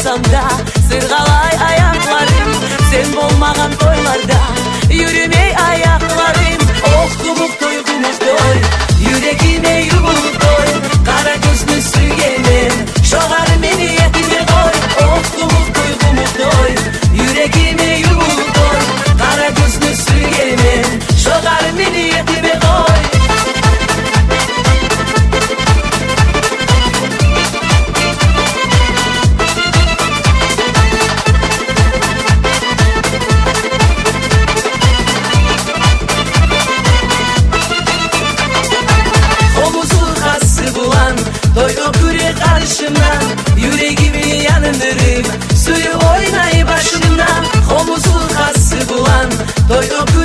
olsam da sırğalay ayaklarım, sen olmagan toylarda yürümey ayaklarım. Oktumuk duygumuk doy, yüreğime yumuk doy, kara gözlü sügenim, şoğar meni yetime koy. Oktumuk duygumuk doy, yüreğime yumuk doy, kara gözlü sügenim, şoğar meni yetime koy. Doydu küre karşımdan, yüreğimi yanındırım, suyu oynay başımdan. Omuzun kası bulan, doydu küre